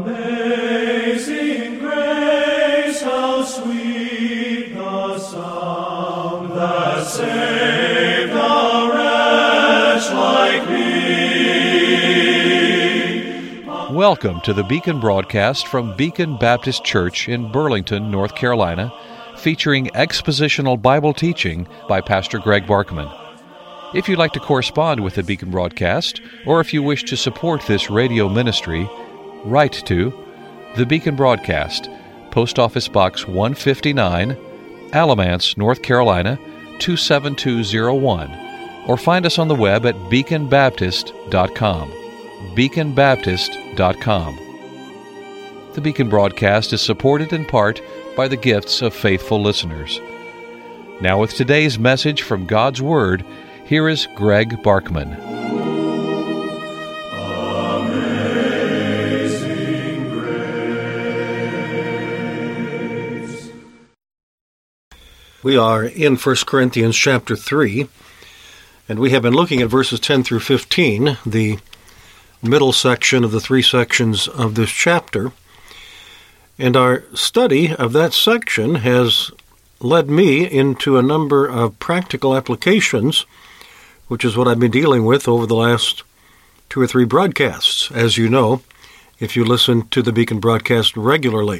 Amazing grace, how sweet the sound that saved a wretch like me. Welcome to the Beacon broadcast from Beacon Baptist Church in Burlington, North Carolina, featuring expositional Bible teaching by Pastor Greg Barkman. If you'd like to correspond with the Beacon broadcast, or if you wish to support this radio ministry, write to the Beacon Broadcast, Post Office Box 159, Alamance, North Carolina 27201, or find us on the web at beaconbaptist.com. beaconbaptist.com. The Beacon broadcast is supported in part by the gifts of faithful listeners. Now with today's message from God's Word, here is Greg Barkman. Amazing grace. We are in 1 Corinthians chapter 3, and we have been looking at verses 10 through 15, the middle section of the three sections of this chapter. And our study of that section has led me into a number of practical applications, which is what I've been dealing with over the last 2 or 3 broadcasts, as you know, if you listen to the Beacon broadcast regularly.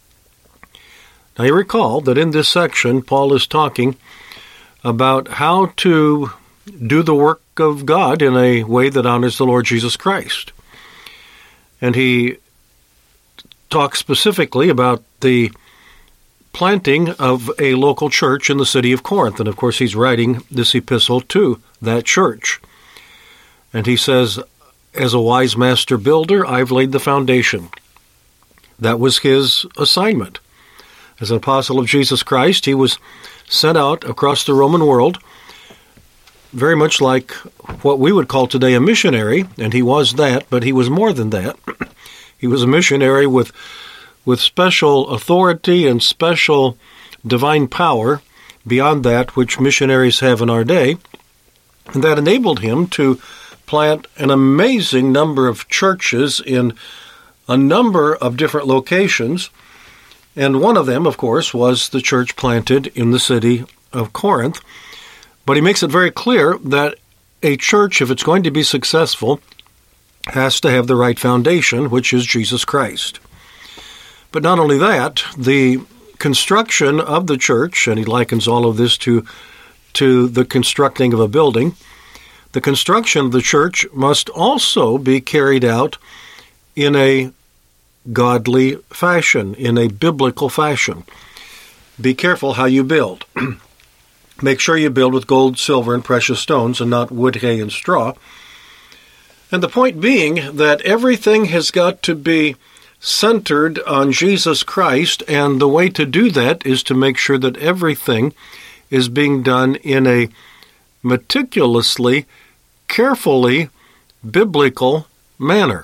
Now you recall that in this section, Paul is talking about how to do the work of God in a way that honors the Lord Jesus Christ. And he talks specifically about the planting of a local church in the city of Corinth. And of course, he's writing this epistle to that church. And he says, as a wise master builder, I've laid the foundation. That was his assignment. As an apostle of Jesus Christ, he was sent out across the Roman world, very much like what we would call today a missionary, and he was that, but he was more than that. He was a missionary with special authority and special divine power beyond that which missionaries have in our day. And that enabled him to plant an amazing number of churches in a number of different locations. And one of them, of course, was the church planted in the city of Corinth. But he makes it very clear that a church, if it's going to be successful, has to have the right foundation, which is Jesus Christ. But not only that, the construction of the church, and he likens all of this to the constructing of a building, the construction of the church must also be carried out in a godly fashion, in a biblical fashion. Be careful how you build. Make sure you build with gold, silver, and precious stones, and not wood, hay, and straw. And the point being that everything has got to be centered on Jesus Christ, and the way to do that is to make sure that everything is being done in a meticulously, carefully biblical manner.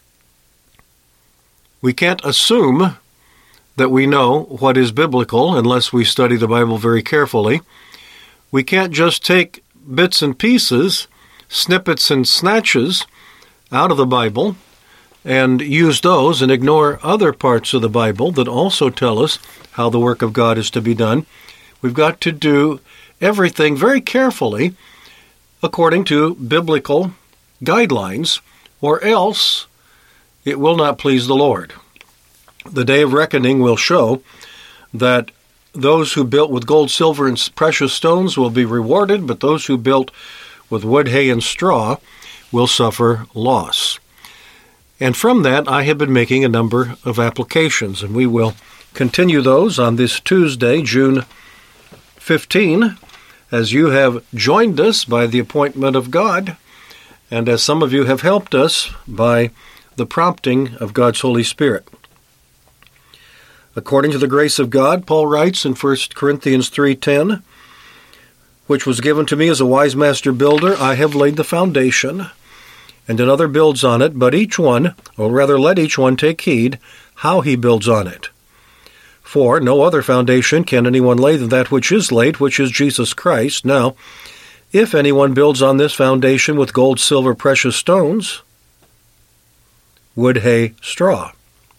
We can't assume that we know what is biblical unless we study the Bible very carefully. We can't just take bits and pieces, snippets and snatches out of the Bible and use those and ignore other parts of the Bible that also tell us how the work of God is to be done. We've got to do everything very carefully according to biblical guidelines, or else it will not please the Lord. The day of reckoning will show that those who built with gold, silver, and precious stones will be rewarded, but those who built with wood, hay, and straw will suffer loss. And from that, I have been making a number of applications, and we will continue those on this Tuesday, June 15, as you have joined us by the appointment of God, and as some of you have helped us by the prompting of God's Holy Spirit. According to the grace of God, Paul writes in 1 Corinthians 3:10, which was given to me as a wise master builder, I have laid the foundation, and another builds on it, but each one, or rather let each one take heed how he builds on it. For no other foundation can anyone lay than that which is laid, which is Jesus Christ. Now, if anyone builds on this foundation with gold, silver, precious stones, wood, hay, straw.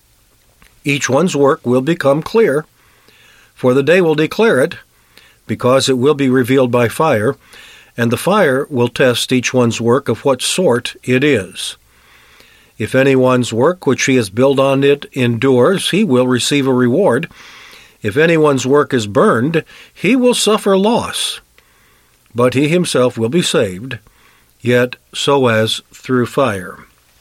each one's work will become clear, for the day will declare it, because it will be revealed by fire, and the fire will test each one's work of what sort it is. If anyone's work which he has built on it endures, he will receive a reward. If anyone's work is burned, he will suffer loss, but he himself will be saved, yet so as through fire.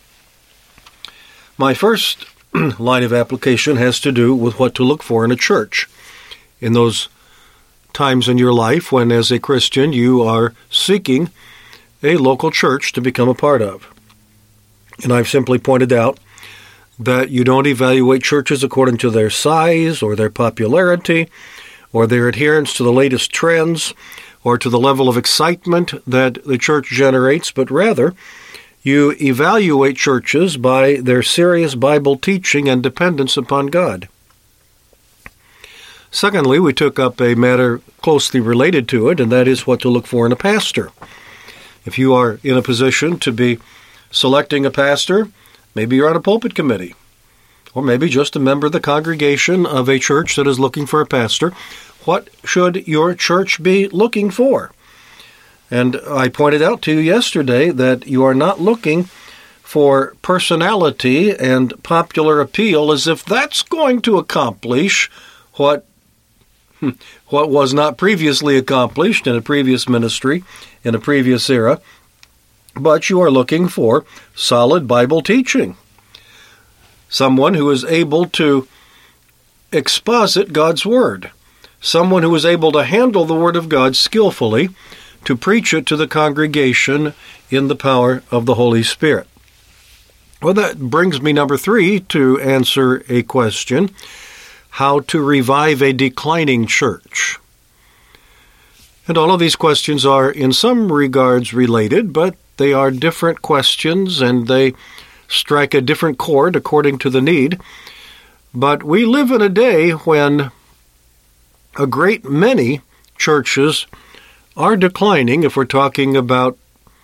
My first line of application has to do with what to look for in a church. In those times in your life when, as a Christian, you are seeking a local church to become a part of. And I've simply pointed out that you don't evaluate churches according to their size or their popularity or their adherence to the latest trends or to the level of excitement that the church generates, but rather you evaluate churches by their serious Bible teaching and dependence upon God. Secondly, we took up a matter closely related to it, and that is what to look for in a pastor. If you are in a position to be selecting a pastor, maybe you're on a pulpit committee, or maybe just a member of the congregation of a church that is looking for a pastor, what should your church be looking for? And I pointed out to you yesterday that you are not looking for personality and popular appeal as if that's going to accomplish what was not previously accomplished in a previous ministry, in a previous era, but you are looking for solid Bible teaching. Someone who is able to exposit God's Word. Someone who is able to handle the Word of God skillfully, to preach it to the congregation in the power of the Holy Spirit. Well, that brings me, number 3, to answer a question: how to revive a declining church. And all of these questions are in some regards related, but they are different questions and they strike a different chord according to the need. But we live in a day when a great many churches are declining, if we're talking about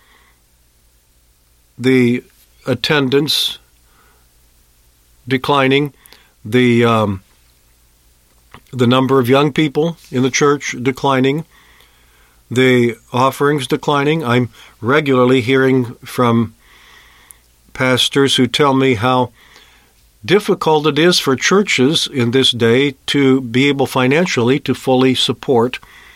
the attendance declining, the number of young people in the church declining, the offerings declining. I'm regularly hearing from pastors who tell me how difficult it is for churches in this day to be able financially to fully support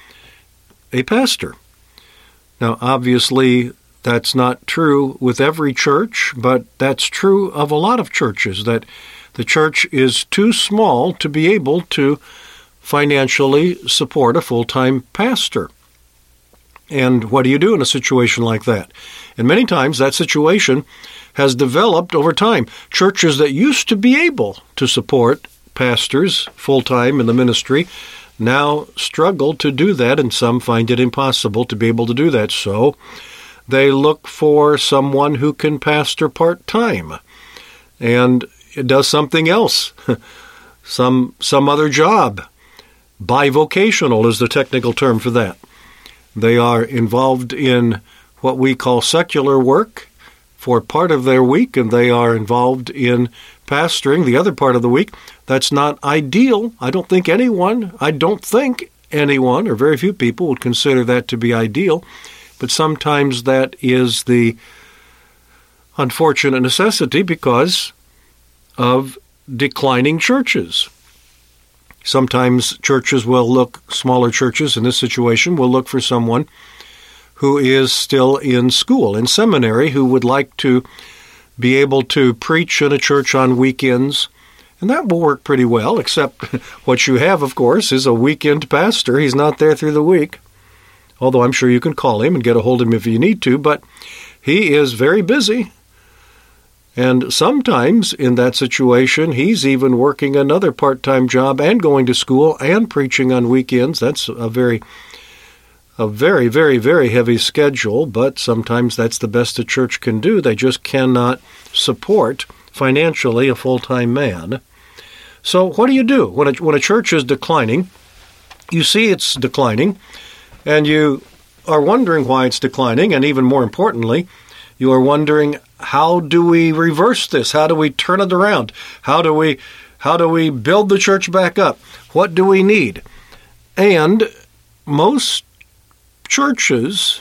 a pastor. Now, obviously, that's not true with every church, but that's true of a lot of churches, that the church is too small to be able to financially support a full-time pastor. And what do you do in a situation like that? And many times that situation has developed over time. Churches that used to be able to support pastors full-time in the ministry now struggle to do that, and some find it impossible to be able to do that. So they look for someone who can pastor part-time and does something else, some other job. Bivocational is the technical term for that. They are involved in what we call secular work for part of their week, and they are involved in pastoring the other part of the week. That's not ideal. I don't think anyone, or very few people, would consider that to be ideal. But sometimes that is the unfortunate necessity because of declining churches. Sometimes churches will look, smaller churches in this situation, will look for someone who is still in school, in seminary, who would like to be able to preach in a church on weekends. And that will work pretty well, except what you have, of course, is a weekend pastor. He's not there through the week, although I'm sure you can call him and get a hold of him if you need to, but he is very busy. And sometimes in that situation, he's even working another part-time job and going to school and preaching on weekends. That's a very, very, very heavy schedule, but sometimes that's the best a church can do. They just cannot support financially a full-time man. So what do you do? When a church is declining, you see it's declining, and you are wondering why it's declining, and even more importantly, you are wondering, how do we reverse this? How do we turn it around? How do How do we build the church back up? What do we need? And most churches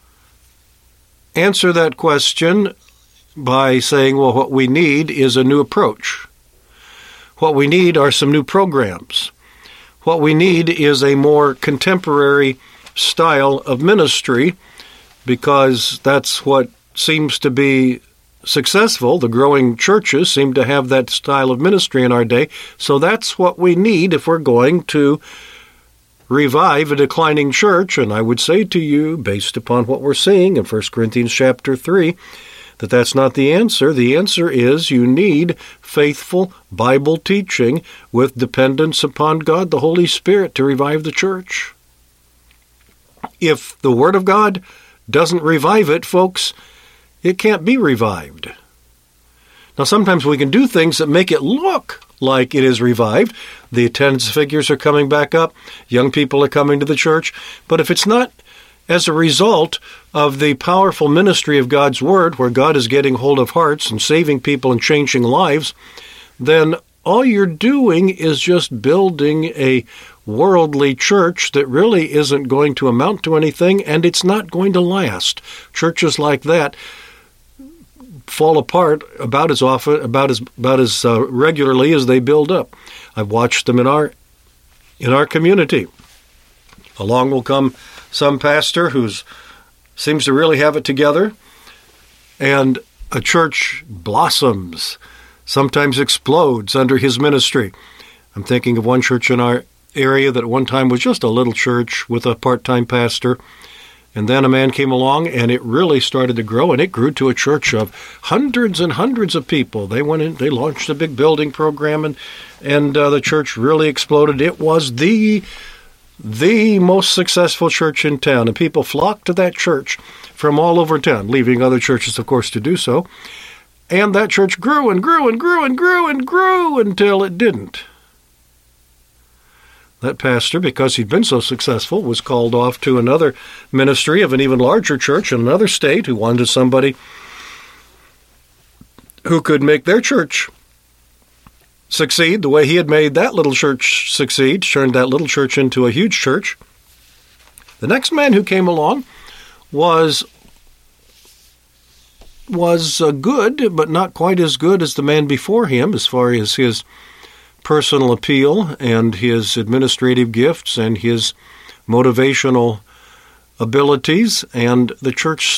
answer that question by saying, well, what we need is a new approach. What we need are some new programs. What we need is a more contemporary style of ministry, because that's what seems to be successful. The growing churches seem to have that style of ministry in our day. So that's what we need if we're going to revive a declining church. And I would say to you, based upon what we're seeing in 1 Corinthians chapter 3, that that's not the answer. The answer is you need faithful Bible teaching with dependence upon God, the Holy Spirit, to revive the church. If the Word of God doesn't revive it, folks, it can't be revived. Now, sometimes we can do things that make it look like it is revived. The attendance figures are coming back up. Young people are coming to the church. But if it's not as a result of the powerful ministry of God's Word, where God is getting hold of hearts and saving people and changing lives, then all you're doing is just building a worldly church that really isn't going to amount to anything, and it's not going to last. Churches like that fall apart about as often, about as regularly as they build up. I've watched them in our community. Along will come some pastor who seems to really have it together, and a church blossoms, sometimes explodes under his ministry. I'm thinking of one church in our area that at one time was just a little church with a part-time pastor, and then a man came along and it really started to grow, and it grew to a church of hundreds and hundreds of people. They went in, they launched a big building program, and the church really exploded. It was the most successful church in town, and people flocked to that church from all over town, leaving other churches, of course, to do so. And that church grew and grew and grew and grew and grew until it didn't. That pastor, because he'd been so successful, was called off to another ministry of an even larger church in another state who wanted somebody who could make their church succeed the way he had made that little church succeed, turned that little church into a huge church. The next man who came along was good, but not quite as good as the man before him as far as his personal appeal and his administrative gifts and his motivational abilities, and the church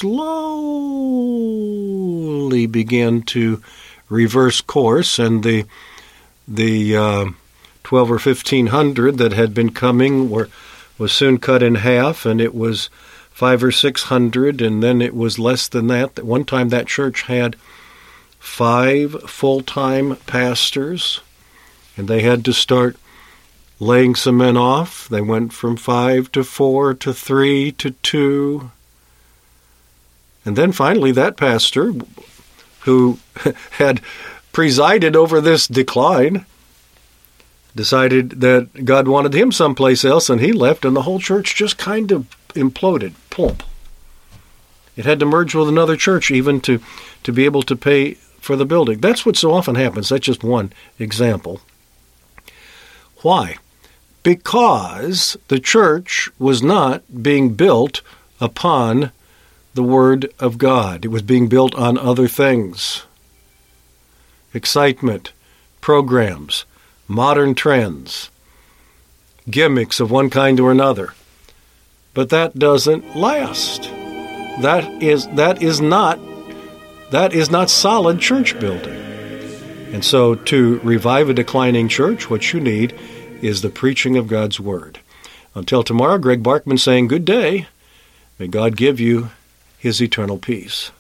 slowly began to reverse course, and the 12 or 1,500 that had been coming was soon cut in half, and it was 500 or 600, and then it was less than that. At one time, that church had 5 full-time pastors, and they had to start laying some men off. They went from 5 to 4 to 3 to 2. And then finally, that pastor, who had presided over this decline, decided that God wanted him someplace else, and he left, and the whole church just kind of imploded, plump. It had to merge with another church even to be able to pay for the building. That's what so often happens. That's just one example. Why? Because the church was not being built upon the Word of God. It was being built on other things. Excitement, programs, modern trends, gimmicks of one kind or another. But that doesn't last. That is not solid church building. And so to revive a declining church, what you need is the preaching of God's Word. Until tomorrow, Greg Barkman saying good day. May God give you His eternal peace.